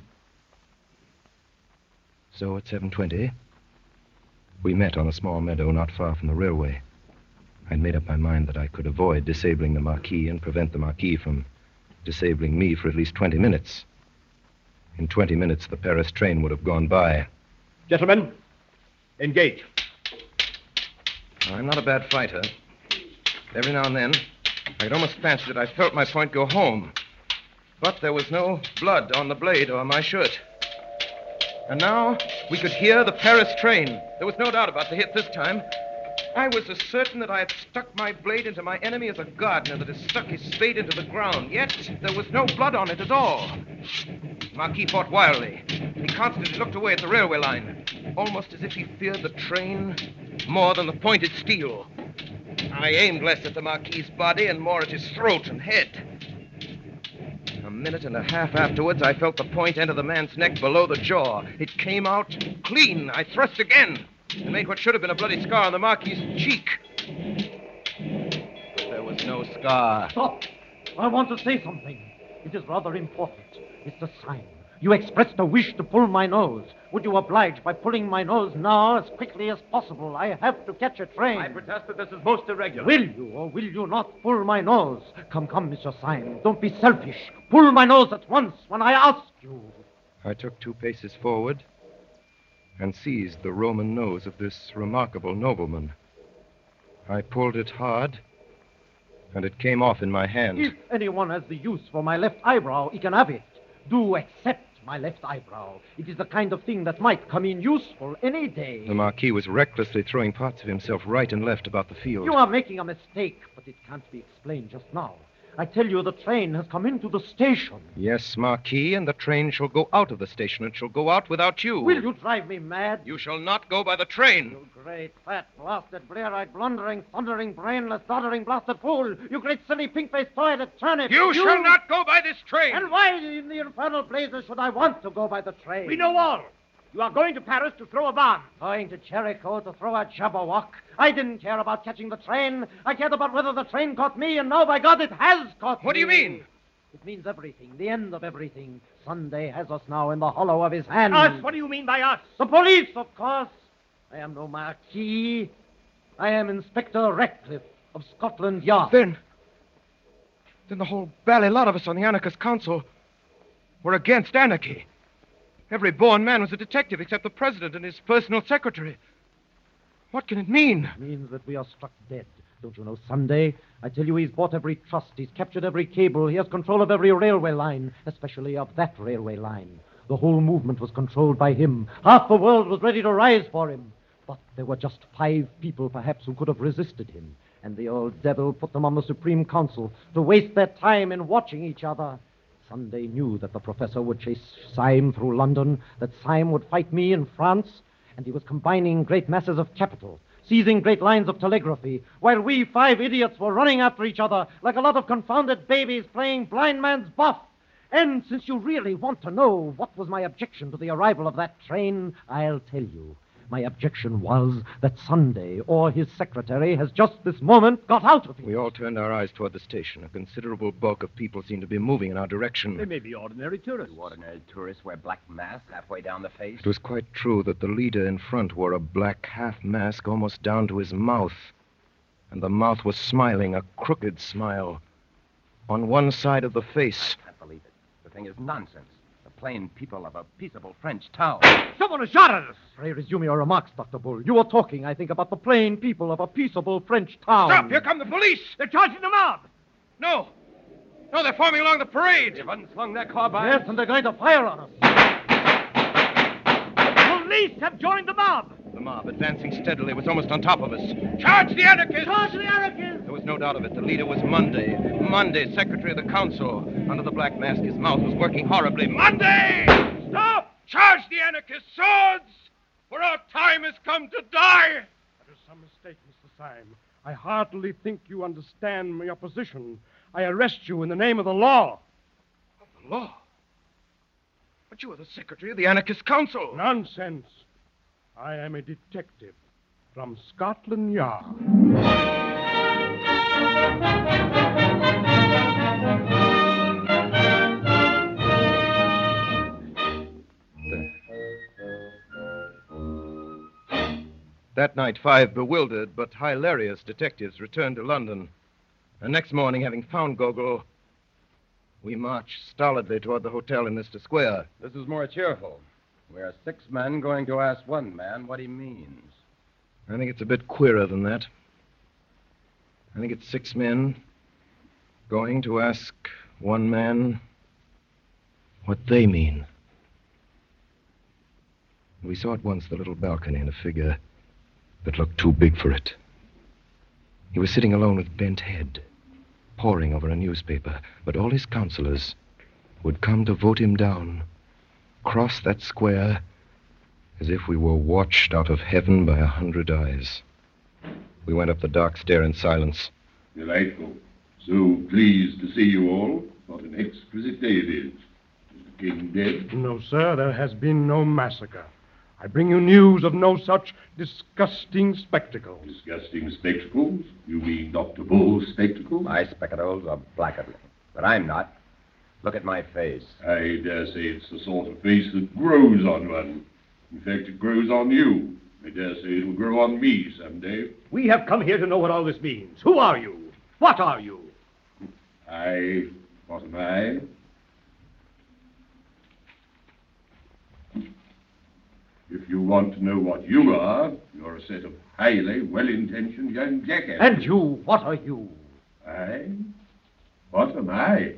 So at seven twenty, we met on a small meadow not far from the railway. I'd made up my mind that I could avoid disabling the Marquis and prevent the Marquis from disabling me for at least twenty minutes. In twenty minutes, the Paris train would have gone by. Gentlemen, engage. I'm not a bad fighter. Every now and then, I could almost fancy that I felt my point go home. But there was no blood on the blade or my shirt. And now, we could hear the Paris train. There was no doubt about the hit this time. I was as certain that I had stuck my blade into my enemy as a gardener that has stuck his spade into the ground. Yet, there was no blood on it at all. Marquis fought wildly. He constantly looked away at the railway line, almost as if he feared the train more than the pointed steel. I aimed less at the Marquis's body and more at his throat and head. A minute and a half afterwards, I felt the point enter the man's neck below the jaw. It came out clean. I thrust again and made what should have been a bloody scar on the Marquis's cheek. But there was no scar. Stop! I want to say something. It is rather important. Mister Syme, you expressed a wish to pull my nose. Would you oblige by pulling my nose now as quickly as possible? I have to catch a train. I protest that this is most irregular. Will you or will you not pull my nose? Come, come, Mister Syme. Don't be selfish. Pull my nose at once when I ask you. I took two paces forward and seized the Roman nose of this remarkable nobleman. I pulled it hard, and it came off in my hand. If anyone has the use for my left eyebrow, he can have it. Do accept my left eyebrow. It is the kind of thing that might come in useful any day. The Marquis was recklessly throwing parts of himself right and left about the field. You are making a mistake, but it can't be explained just now. I tell you, the train has come into the station. Yes, Marquis, and the train shall go out of the station. It shall go out without you. Will you drive me mad? You shall not go by the train. You great, fat, blasted, blear-eyed, blundering, thundering, brainless, doddering, blasted fool. You great, silly, pink-faced toy-headed turnip. You, you shall not go by this train. And why in the infernal blazes should I want to go by the train? We know all. You are going to Paris to throw a bomb. Going to Jericho to throw a jabberwock. I didn't care about catching the train. I cared about whether the train caught me, and now, by God, it has caught what me. What do you mean? It means everything, the end of everything. Sunday has us now in the hollow of his hand. Us? What do you mean by us? The police, of course. I am no Marquis. I am Inspector Ratcliffe of Scotland Yard. Then, then the whole bally lot of us on the Anarchist Council were against anarchy. Every born man was a detective except the president and his personal secretary. What can it mean? It means that we are struck dead. Don't you know Sunday? I tell you, he's bought every trust. He's captured every cable. He has control of every railway line, especially of that railway line. The whole movement was controlled by him. Half the world was ready to rise for him. But there were just five people, perhaps, who could have resisted him. And the old devil put them on the Supreme Council to waste their time in watching each other. Sunday knew that the professor would chase Syme through London, that Syme would fight me in France, and he was combining great masses of capital, seizing great lines of telegraphy, while we five idiots were running after each other like a lot of confounded babies playing blind man's buff. And since you really want to know what was my objection to the arrival of that train, I'll tell you. My objection was that Sunday, or his secretary, has just this moment got out of it. We all turned our eyes toward the station. A considerable bulk of people seemed to be moving in our direction. They may be ordinary tourists. Do ordinary tourists wear black masks halfway down the face? It was quite true that the leader in front wore a black half mask almost down to his mouth. And the mouth was smiling, a crooked smile. On one side of the face. I can't believe it. The thing is nonsense. The plain people of a peaceable French town. Someone has shot at us! Pray resume your remarks, Doctor Bull. You were talking, I think, about the plain people of a peaceable French town. Stop! Here come the police! They're charging the mob! No! No, they're forming along the parade! They've unslung their carbines. Yes, and they're going to fire on us. The police have joined the mob! The mob, advancing steadily, was almost on top of us. Charge the anarchists! Charge the anarchists! There was no doubt of it. The leader was Monday. Monday, Secretary of the Council. Under the black mask, his mouth was working horribly. Monday! Stop! Charge the anarchists! Swords! For our time has come to die! That is some mistake, Mister Syme. I heartily think you understand my opposition. I arrest you in the name of the law. Of the law? But you are the Secretary of the Anarchist Council. Nonsense. I am a detective from Scotland Yard. That night, five bewildered but hilarious detectives returned to London. And next morning, having found Gogol, we marched stolidly toward the hotel in Mister Square. This is more cheerful. We are six men going to ask one man what he means. I think it's a bit queerer than that. I think it's six men going to ask one man what they mean. We saw at once the little balcony and a figure that looked too big for it. He was sitting alone with bent head, poring over a newspaper, but all his counselors would come to vote him down, cross that square as if we were watched out of heaven by a hundred eyes. We went up the dark stair in silence. Delightful. So pleased to see you all. What an exquisite day it is. Is the king dead? No, sir, there has been no massacre. I bring you news of no such disgusting spectacles. Disgusting spectacles? You mean Doctor Bull's spectacles? My spectacles are blackguardly, but I'm not. Look at my face. I dare say it's the sort of face that grows on one. In fact, it grows on you. I dare say it'll grow on me someday. We have come here to know what all this means. Who are you? What are you? I... What am I? If you want to know what you are, you're a set of highly well-intentioned young jackasses. And you, what are you? I? What am I?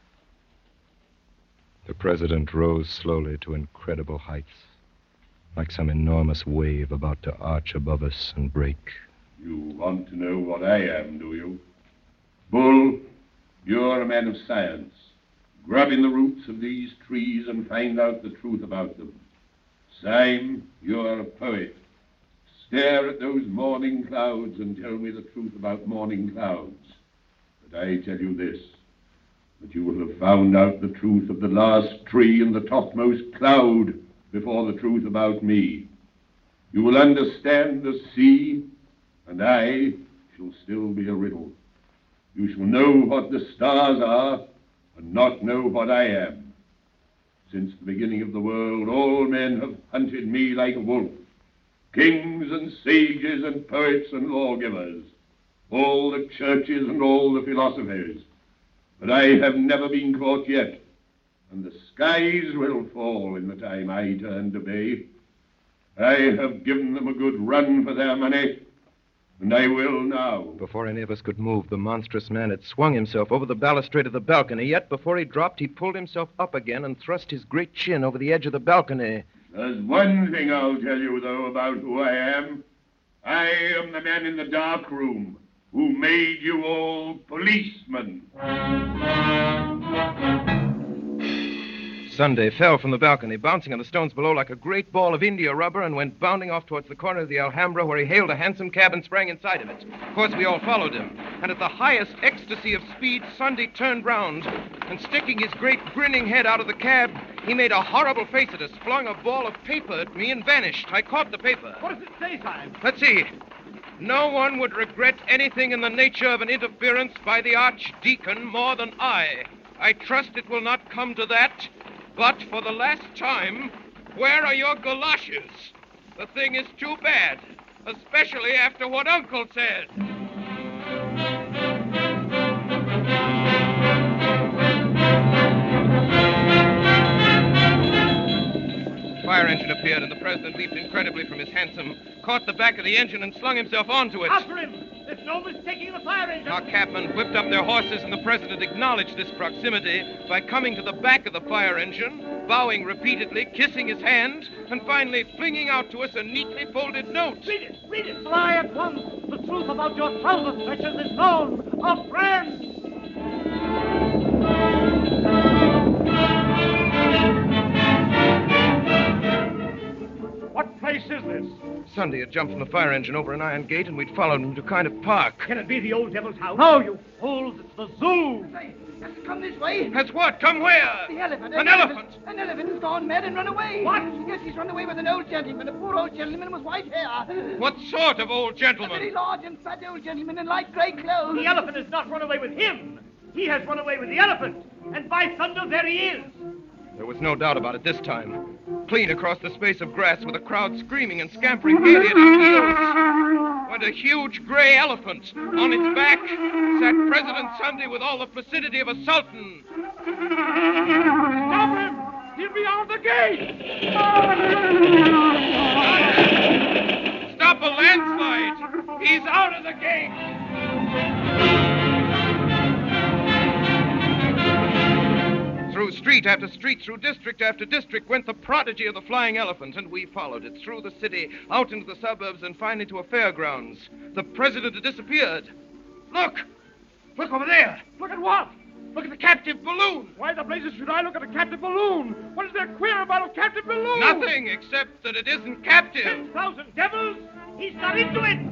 The president rose slowly to incredible heights, like some enormous wave about to arch above us and break. You want to know what I am, do you? Bull, you're a man of science. Grub in the roots of these trees and find out the truth about them. Syme, you're a poet. Stare at those morning clouds and tell me the truth about morning clouds. But I tell you this, that you will have found out the truth of the last tree and the topmost cloud before the truth about me. You will understand the sea, and I shall still be a riddle. You shall know what the stars are, and not know what I am. Since the beginning of the world, all men have hunted me like a wolf. Kings and sages and poets and lawgivers, all the churches and all the philosophers. But I have never been caught yet, and the skies will fall in the time I turn to bay. I have given them a good run for their money, and I will now. Before any of us could move, the monstrous man had swung himself over the balustrade of the balcony, yet before he dropped, he pulled himself up again and thrust his great chin over the edge of the balcony. There's one thing I'll tell you, though, about who I am. I am the man in the dark room who made you all policemen. Sunday fell from the balcony, bouncing on the stones below like a great ball of India rubber, and went bounding off towards the corner of the Alhambra, where he hailed a hansom cab and sprang inside of it. Of course, we all followed him. And at the highest ecstasy of speed, Sunday turned round, and sticking his great grinning head out of the cab, he made a horrible face at us, flung a ball of paper at me, and vanished. I caught the paper. What does it say, Simon? Let's see. No one would regret anything in the nature of an interference by the Archdeacon more than I. I trust it will not come to that. But for the last time, where are your galoshes? The thing is too bad, especially after what Uncle said. Fire engine appeared, and the president leaped incredibly from his hansom, caught the back of the engine, and slung himself onto it. After him! There's no mistaking the fire engine! Our cabmen whipped up their horses, and the president acknowledged this proximity by coming to the back of the fire engine, bowing repeatedly, kissing his hand, and finally flinging out to us a neatly folded note. Read it! Read it! Fly at once! The truth about your trouser stretchers is known! A friend! What place is this? Sunday had jumped from the fire engine over an iron gate, and we'd followed him to a kind of park. Can it be the old devil's house? No, you fools! It's the zoo! Has come this way. Has what? Come where? The elephant. An elephant. An elephant has gone mad and run away. What? Yes, he's run away with an old gentleman, a poor old gentleman with white hair. What sort of old A gentleman? very large and fat old gentleman in light grey clothes. The elephant has not run away with him. He has run away with the elephant. And by thunder, there he is. There was no doubt about it this time. Clean across the space of grass, with a crowd screaming and scampering gaily at his heels, went a huge gray elephant. On its back sat President Sunday with all the placidity of a sultan. Stop him! He'll be out the gate! Stop a landslide! He's out of the gate! Through street after street, through district after district, went the prodigy of the flying elephant, and we followed it through the city, out into the suburbs, and finally to a fairgrounds. The president had disappeared. Look! Look over there! Look at what? Look at the captive balloon! Why the blazes should I look at a captive balloon? What is there queer about a captive balloon? Nothing, except that it isn't captive. Ten thousand devils! He's got into it!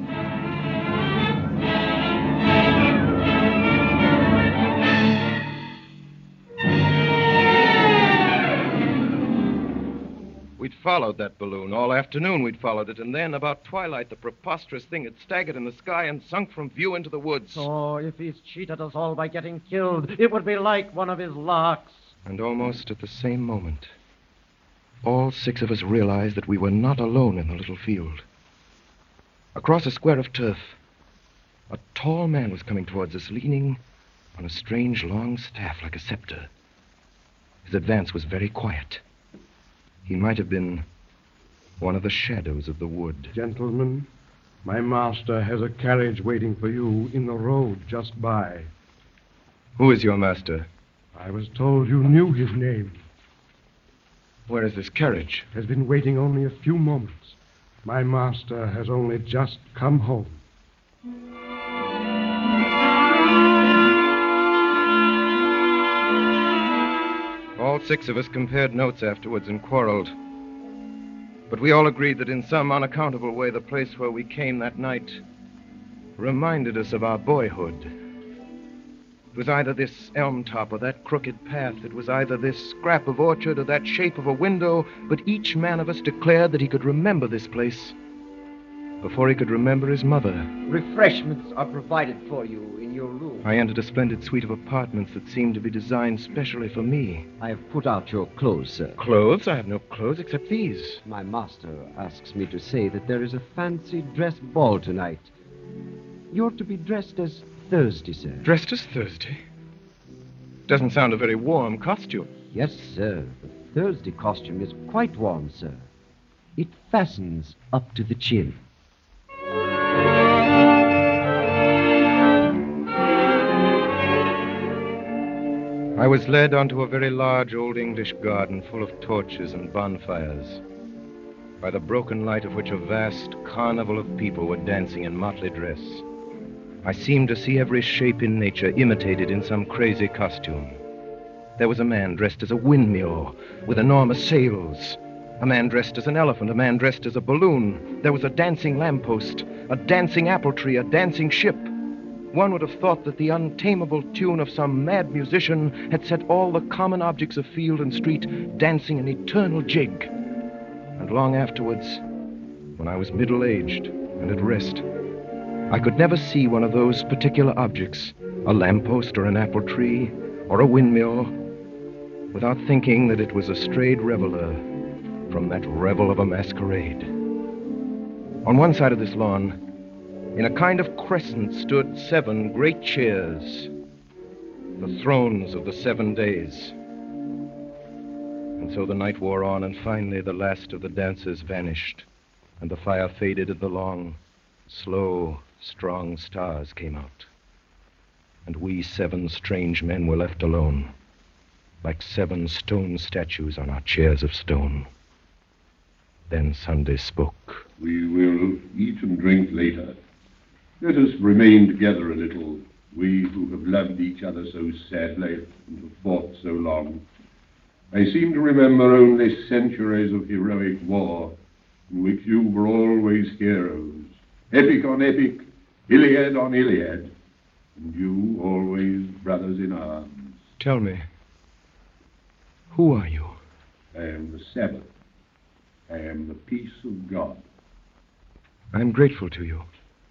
We'd followed that balloon. All afternoon we'd followed it, and then, about twilight, the preposterous thing had staggered in the sky and sunk from view into the woods. Oh, if he's cheated us all by getting killed, it would be like one of his larks. And almost at the same moment, all six of us realized that we were not alone in the little field. Across a square of turf, a tall man was coming towards us, leaning on a strange long staff like a scepter. His advance was very quiet. He might have been one of the shadows of the wood. Gentlemen, my master has a carriage waiting for you in the road just by. Who is your master? I was told you knew his name. Where is this carriage? Has been waiting only a few moments. My master has only just come home. All six of us compared notes afterwards and quarreled. But we all agreed that in some unaccountable way the place where we came that night reminded us of our boyhood. It was either this elm top or that crooked path. It was either this scrap of orchard or that shape of a window, but each man of us declared that he could remember this place before he could remember his mother. Refreshments are provided for you in your room. I entered a splendid suite of apartments that seemed to be designed specially for me. I have put out your clothes, sir. Clothes? I have no clothes except these. My master asks me to say that there is a fancy dress ball tonight. You're to be dressed as Thursday, sir. Dressed as Thursday? Doesn't sound a very warm costume. Yes, sir. The Thursday costume is quite warm, sir. It fastens up to the chin. I was led onto a very large old English garden full of torches and bonfires, by the broken light of which a vast carnival of people were dancing in motley dress. I seemed to see every shape in nature imitated in some crazy costume. There was a man dressed as a windmill with enormous sails, a man dressed as an elephant, a man dressed as a balloon. There was a dancing lamppost, a dancing apple tree, a dancing ship. One would have thought that the untamable tune of some mad musician had set all the common objects of field and street dancing an eternal jig. And long afterwards, when I was middle-aged and at rest, I could never see one of those particular objects, a lamppost or an apple tree or a windmill, without thinking that it was a strayed reveler from that revel of a masquerade. On one side of this lawn, in a kind of crescent, stood seven great chairs, the thrones of the seven days. And so the night wore on, and finally the last of the dancers vanished, and the fire faded, and the long, slow, strong stars came out. And we seven strange men were left alone, like seven stone statues on our chairs of stone. Then Sunday spoke. We will eat and drink later. Let us remain together a little, we who have loved each other so sadly and have fought so long. I seem to remember only centuries of heroic war, in which you were always heroes, epic on epic, Iliad on Iliad, and you always brothers in arms. Tell me, who are you? I am the Sabbath. I am the peace of God. I'm grateful to you.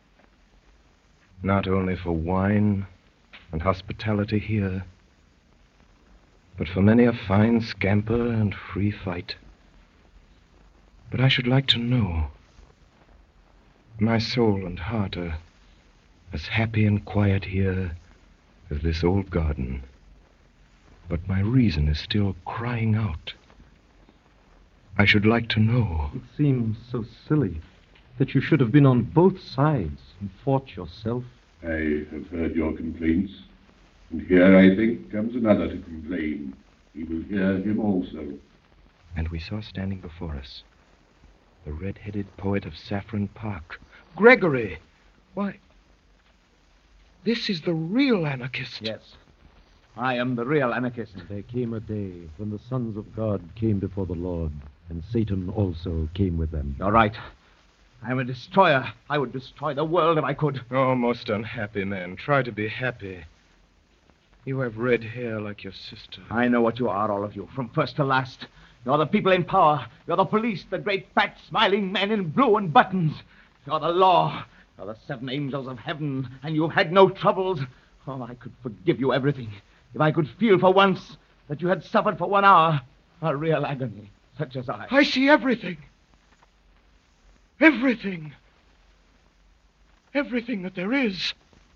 Not only for wine and hospitality here, but for many a fine scamper and free fight. But I should like to know. My soul and heart are as happy and quiet here as this old garden. But my reason is still crying out. I should like to know. It seems so silly that you should have been on both sides and fought yourself. I have heard your complaints, and here, I think, comes another to complain. We will hear him also. And we saw standing before us the red-headed poet of Saffron Park. Gregory! Why, this is the real anarchist. Yes, I am the real anarchist. And there came a day when the sons of God came before the Lord, and Satan also came with them. You're right. I am a destroyer. I would destroy the world if I could. Oh, most unhappy man. Try to be happy. You have red hair like your sister. I know what you are, all of you, from first to last. You're the people in power. You're the police, the great fat smiling men in blue and buttons. You're the law. You're the seven angels of heaven, and you've had no troubles. Oh, I could forgive you everything if I could feel for once that you had suffered for one hour a real agony, such as I. I see everything. Everything. Everything that there is.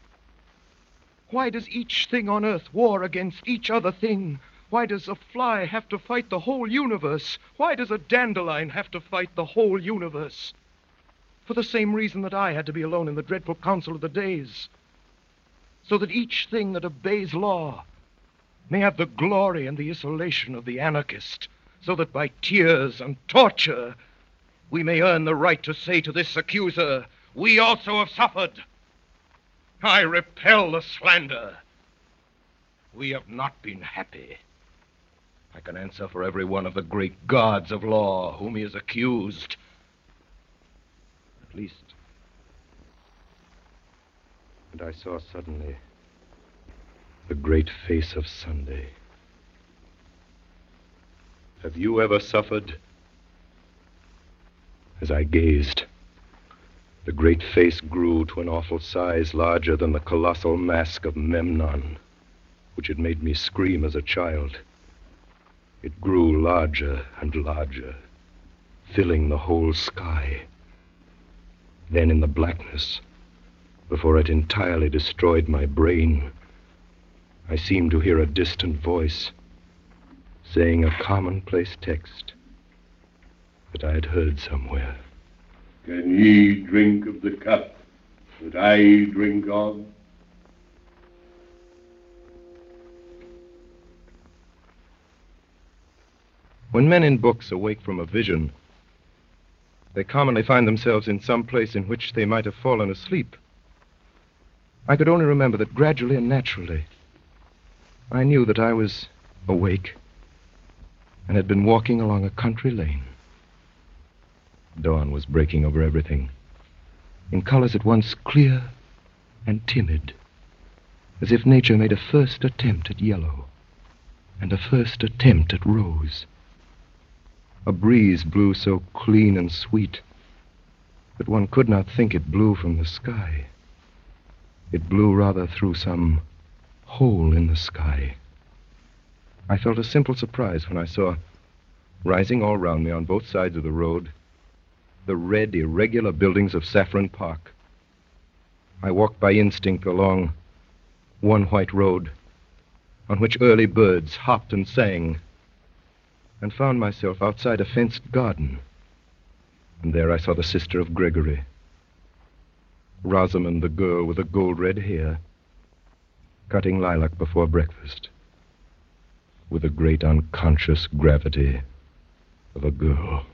Why does each thing on earth war against each other thing? Why does a fly have to fight the whole universe? Why does a dandelion have to fight the whole universe? For the same reason that I had to be alone in the dreadful council of the days. So that each thing that obeys law may have the glory and the isolation of the anarchist. So that by tears and torture we may earn the right to say to this accuser, we also have suffered. I repel the slander. We have not been happy. I can answer for every one of the great gods of law whom he has accused. At least. And I saw suddenly the great face of Sunday. Have you ever suffered? As I gazed, the great face grew to an awful size larger than the colossal mask of Memnon, which had made me scream as a child. It grew larger and larger, filling the whole sky. Then in the blackness, before it entirely destroyed my brain, I seemed to hear a distant voice saying a commonplace text. that I had heard somewhere. Can ye drink of the cup that I drink of? When men in books awake from a vision, they commonly find themselves in some place in which they might have fallen asleep. I could only remember that gradually and naturally, I knew that I was awake and had been walking along a country lane. Dawn was breaking over everything, in colors at once clear and timid, as if nature made a first attempt at yellow and a first attempt at rose. A breeze blew so clean and sweet that one could not think it blew from the sky. It blew rather through some hole in the sky. I felt a simple surprise when I saw, rising all round me on both sides of the road, the red, irregular buildings of Saffron Park. I walked by instinct along one white road on which early birds hopped and sang, and found myself outside a fenced garden. And there I saw the sister of Gregory, Rosamond, the girl with the gold-red hair, cutting lilac before breakfast, with the great unconscious gravity of a girl.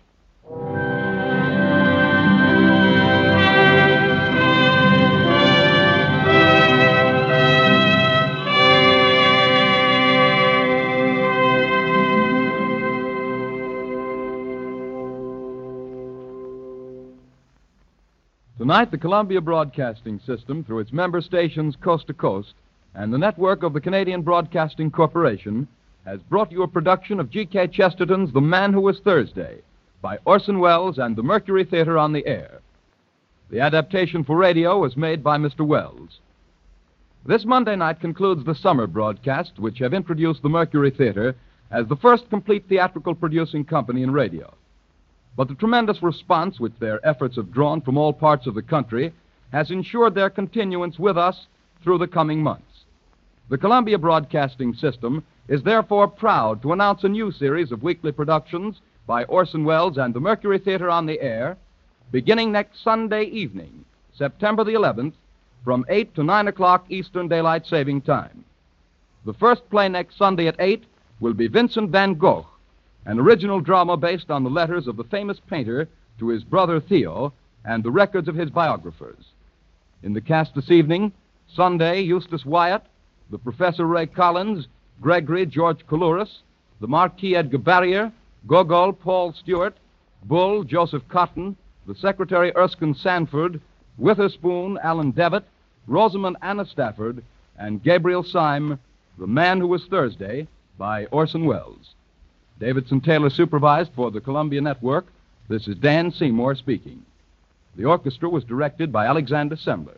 Tonight, the Columbia Broadcasting System, through its member stations coast to coast, and the network of the Canadian Broadcasting Corporation, has brought you a production of G K Chesterton's The Man Who Was Thursday, by Orson Welles and the Mercury Theater on the Air. The adaptation for radio was made by Mister Welles. This Monday night concludes the summer broadcasts, which have introduced the Mercury Theater as the first complete theatrical producing company in radio. But the tremendous response which their efforts have drawn from all parts of the country has ensured their continuance with us through the coming months. The Columbia Broadcasting System is therefore proud to announce a new series of weekly productions by Orson Welles and the Mercury Theater on the Air, beginning next Sunday evening, September the eleventh, from eight to nine o'clock Eastern Daylight Saving Time. The first play next Sunday at eight will be Vincent van Gogh, an original drama based on the letters of the famous painter to his brother Theo and the records of his biographers. In the cast this evening, Sunday, Eustace Wyatt, the Professor Ray Collins, Gregory George Coulouris, the Marquis Edgar Barrier, Gogol Paul Stewart, Bull Joseph Cotton, the Secretary Erskine Sanford, Witherspoon Alan Devitt, Rosamond Anna Stafford, and Gabriel Syme, The Man Who Was Thursday, by Orson Welles. Davidson Taylor supervised for the Columbia Network. This is Dan Seymour speaking. The orchestra was directed by Alexander Sembler.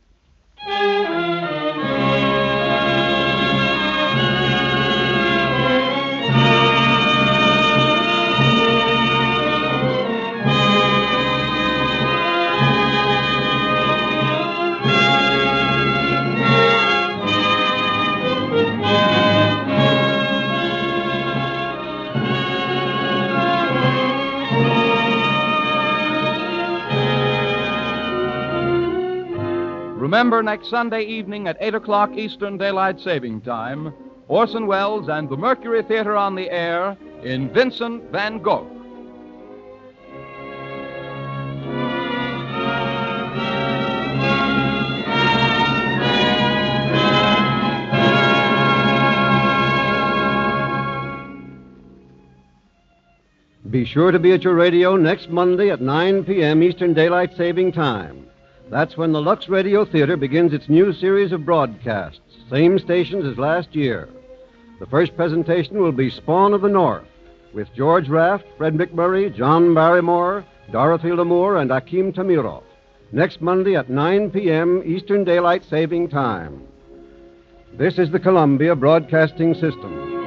Remember, next Sunday evening at eight o'clock Eastern Daylight Saving Time, Orson Welles and the Mercury Theater on the Air in Vincent van Gogh. Be sure to be at your radio next Monday at nine p.m. Eastern Daylight Saving Time. That's when the Lux Radio Theater begins its new series of broadcasts, same stations as last year. The first presentation will be Spawn of the North, with George Raft, Fred McMurray, John Barrymore, Dorothy Lamour, and Akim Tamirov. Next Monday at nine p.m. Eastern Daylight Saving Time. This is the Columbia Broadcasting System.